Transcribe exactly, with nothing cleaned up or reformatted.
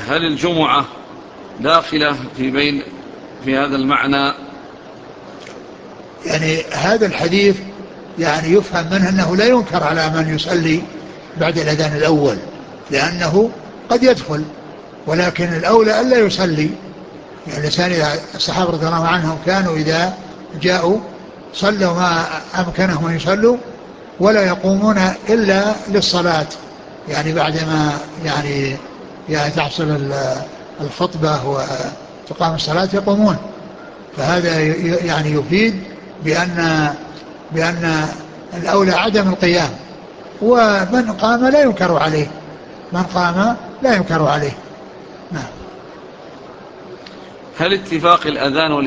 هل الجمعة داخلة في بين في هذا المعنى؟ يعني هذا الحديث يعني يفهم منه أنه لا ينكر على من يصلي بعد الأذان الأول، لأنه قد يدخل، ولكن الأولى ألا يصلي. يعني الإنسان إذا الصحابة رضي الله عنهم كانوا إذا جاءوا صلوا ما أمكنهم أن يصلوا ولا يقومون إلا للصلاة، يعني بعدما يعني يعني تحصل الخطبة وتقام الصلاة يقومون. فهذا يعني يفيد بأن بأن الأولى عدم القيام، ومن قام لا ينكر عليه، من قام لا ينكر عليه. نعم. هل اتفاق الأذان